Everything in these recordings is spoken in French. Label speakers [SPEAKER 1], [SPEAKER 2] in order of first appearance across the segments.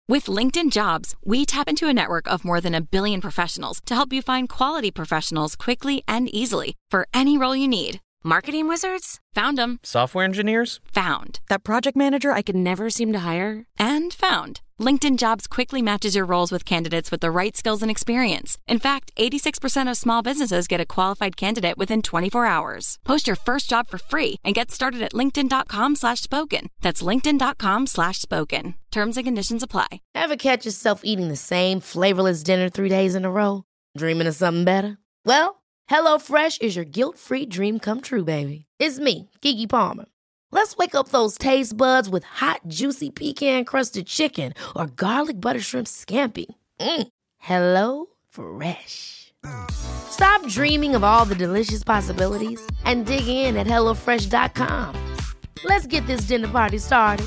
[SPEAKER 1] With LinkedIn Jobs, we tap into a network of more than 1 billion professionals to help you find quality professionals quickly and easily for any role you need. Marketing wizards? Found them.
[SPEAKER 2] Software engineers?
[SPEAKER 1] Found. That project manager I could never seem to hire? And found. LinkedIn Jobs quickly matches your roles with candidates with the right skills and experience. In fact, 86% of small businesses get a qualified candidate within 24 hours. Post your first job for free and get started at linkedin.com/spoken. That's linkedin.com/spoken. Terms and conditions apply.
[SPEAKER 3] Ever catch yourself eating the same flavorless dinner 3 days in a row? Dreaming of something better? Well, HelloFresh is your guilt-free dream come true, baby. It's me, Keke Palmer. Let's wake up those taste buds with hot, juicy pecan-crusted chicken or garlic butter shrimp scampi. Hello Fresh. Stop dreaming of all the delicious possibilities and dig in at HelloFresh.com. Let's get this dinner party started.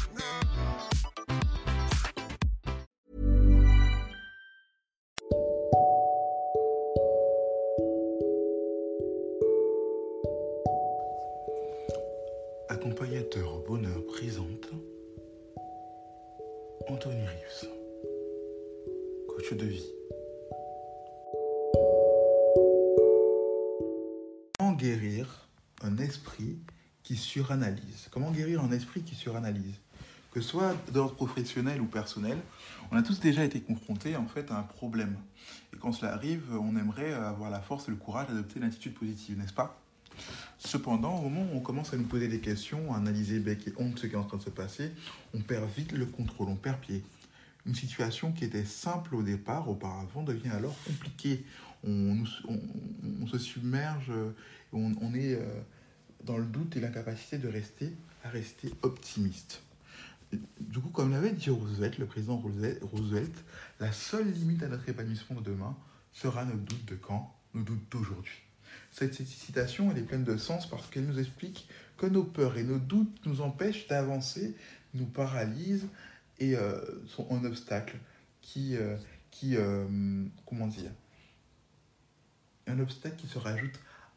[SPEAKER 4] Accompagnateur au bonheur présente Anthony Reeves, coach de vie. Comment guérir un esprit qui suranalyse? Comment guérir un esprit qui suranalyse? Que ce soit d'ordre professionnel ou personnel, on a tous déjà été confrontés en fait à un problème. Et quand cela arrive, on aimerait avoir la force et le courage d'adopter une attitude positive, n'est-ce pas? Cependant, au moment où on commence à nous poser des questions, à analyser bec et ongle ce qui est en train de se passer, on perd vite le contrôle, on perd pied. Une situation qui était simple au départ, auparavant, devient alors compliquée. On se submerge, on est dans le doute et l'incapacité de rester optimiste. Du coup, comme l'avait dit Roosevelt, le président Roosevelt, la seule limite à notre épanouissement de demain sera nos doutes de quand, nos doutes d'aujourd'hui. Cette citation, elle est pleine de sens parce qu'elle nous explique que nos peurs et nos doutes nous empêchent d'avancer, nous paralysent et sont un obstacle un obstacle qui se rajoute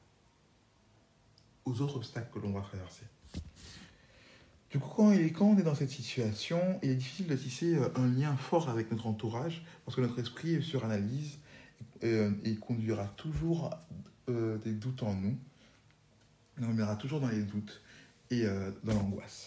[SPEAKER 4] aux autres obstacles que l'on va traverser. Du coup, quand on est dans cette situation, il est difficile de tisser un lien fort avec notre entourage parce que notre esprit suranalyse et conduira toujours des doutes en nous. On reviendra toujours dans les doutes et dans l'angoisse.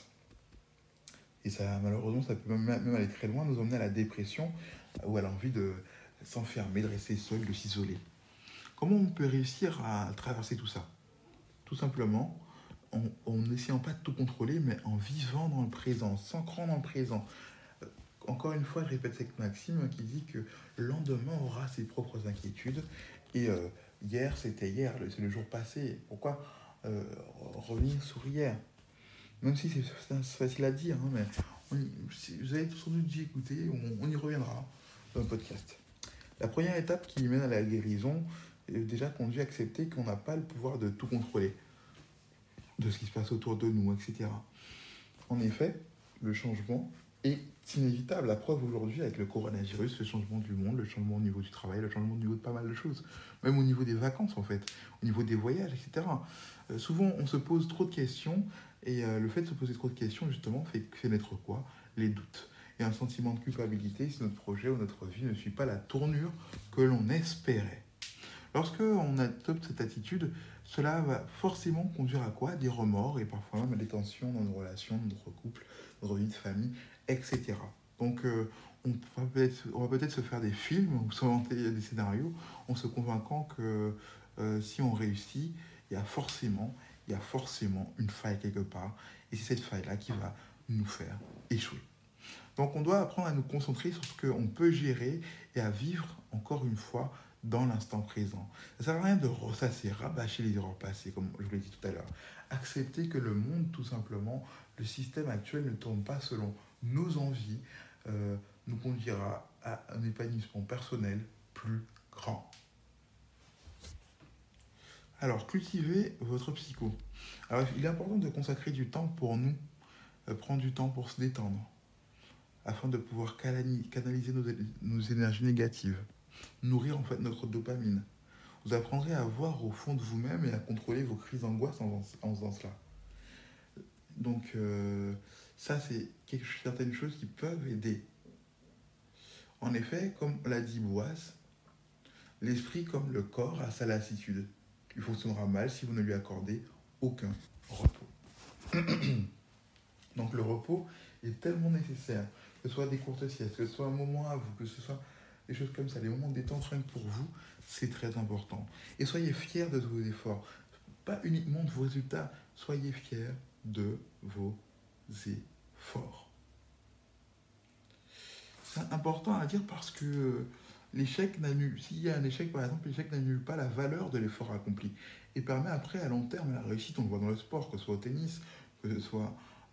[SPEAKER 4] Et ça, malheureusement, ça peut même aller très loin, nous emmener à la dépression ou à l'envie de s'enfermer, de rester seul, de s'isoler. Comment on peut réussir à traverser tout ça? Tout simplement en n'essayant pas de tout contrôler, mais en vivant dans le présent, s'ancrant dans le présent. Encore une fois, je répète cette maxime qui dit que le lendemain aura ses propres inquiétudes. Et hier, c'était hier, c'est le jour passé. Pourquoi revenir sur hier? Même si c'est facile à dire, hein, mais vous avez sans doute dû écouter, on y reviendra dans le podcast. La première étape qui mène à la guérison est déjà conduit à accepter qu'on n'a pas le pouvoir de tout contrôler, de ce qui se passe autour de nous, etc. En effet, le changement est inévitable. La preuve aujourd'hui avec le coronavirus, le changement du monde, le changement au niveau du travail, le changement au niveau de pas mal de choses, même au niveau des vacances en fait, au niveau des voyages, etc. Souvent on se pose trop de questions et le fait de se poser trop de questions justement fait naître quoi? Les doutes. Et un sentiment de culpabilité si notre projet ou notre vie ne suit pas la tournure que l'on espérait. Lorsque on adopte cette attitude, cela va forcément conduire à quoi? Des remords et parfois même à des tensions dans nos relations, dans notre couple, dans notre vie de famille, etc. Donc on va peut-être se faire des films ou s'inventer des scénarios en se convainquant que si on réussit, il y a forcément une faille quelque part. Et c'est cette faille-là qui va nous faire échouer. Donc on doit apprendre à nous concentrer sur ce qu'on peut gérer et à vivre encore une fois dans l'instant présent. Ça ne sert à rien de ressasser, rabâcher les erreurs passées, comme je vous l'ai dit tout à l'heure. Accepter que le monde, tout simplement, le système actuel ne tourne pas selon nos envies, nous conduira à un épanouissement personnel plus grand. Alors, cultivez votre psycho. Alors, il est important de consacrer du temps pour nous, prendre du temps pour se détendre, afin de pouvoir canaliser nos énergies négatives, nourrir en fait notre dopamine. Vous apprendrez à voir au fond de vous-même et à contrôler vos crises d'angoisse en faisant cela. Donc, ça, c'est certaines choses qui peuvent aider. En effet, comme l'a dit Boaz, l'esprit comme le corps a sa lassitude. Il fonctionnera mal si vous ne lui accordez aucun repos. Donc le repos est tellement nécessaire, que ce soit des courtes siestes, que ce soit un moment à vous, que ce soit des choses comme ça, des moments de détente rien que pour vous, c'est très important. Et soyez fiers de vos efforts, pas uniquement de vos résultats, soyez fiers de vos efforts. C'est important à dire parce que s'il y a un échec par exemple, l'échec n'annule pas la valeur de l'effort accompli et permet après à long terme la réussite. On le voit dans le sport, que ce soit au tennis, que ce soit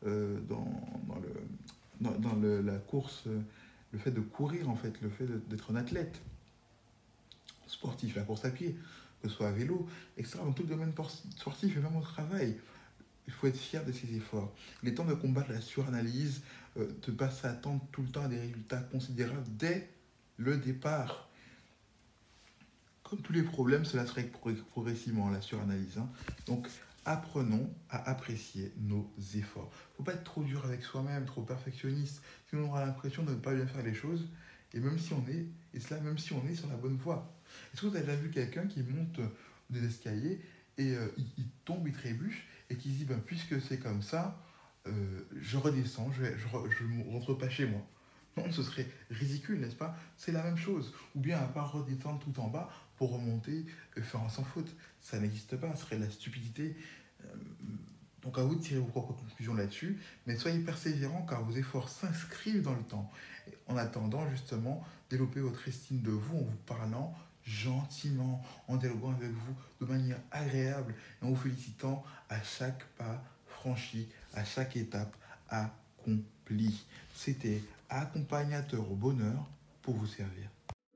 [SPEAKER 4] la course, le fait de courir en fait, le fait d'être un athlète sportif, la course à pied, que ce soit à vélo, etc. Dans tout le domaine sportif et même au travail. Il faut être fier de ses efforts. Il est temps de combattre la suranalyse, de ne pas s'attendre tout le temps à des résultats considérables dès le départ. Comme tous les problèmes, cela se règle progressivement, la suranalyse. Donc, apprenons à apprécier nos efforts. Il ne faut pas être trop dur avec soi-même, trop perfectionniste, sinon on aura l'impression de ne pas bien faire les choses, même si on est sur la bonne voie. Est-ce que vous avez déjà vu quelqu'un qui monte des escaliers et il tombe, il trébuche, et qui se dit, puisque c'est comme ça, je redescends, je ne rentre pas chez moi. Non, ce serait ridicule, n'est-ce pas? C'est la même chose. Ou bien à part redescendre tout en bas pour remonter et faire un sans faute. Ça n'existe pas, ce serait de la stupidité. Donc à vous de tirer vos propres conclusions là-dessus, mais soyez persévérants car vos efforts s'inscrivent dans le temps. En attendant, justement, développer votre estime de vous en vous parlant gentiment, en dialoguant avec vous de manière agréable et en vous félicitant à chaque pas franchi, à chaque étape accomplie. C'était Accompagnateur au bonheur pour vous servir.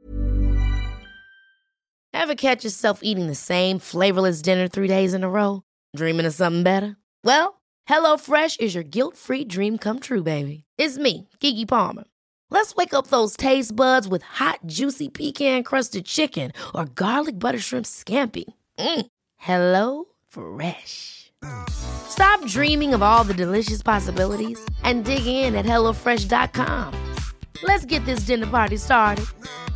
[SPEAKER 3] Ever catch yourself eating the same flavorless dinner 3 days in a row? Dreaming of something better? Well, HelloFresh is your guilt-free dream come true, baby. It's me, Keke Palmer. Let's wake up those taste buds with hot, juicy pecan-crusted chicken or garlic butter shrimp scampi. Hello Fresh. Stop dreaming of all the delicious possibilities and dig in at HelloFresh.com. Let's get this dinner party started.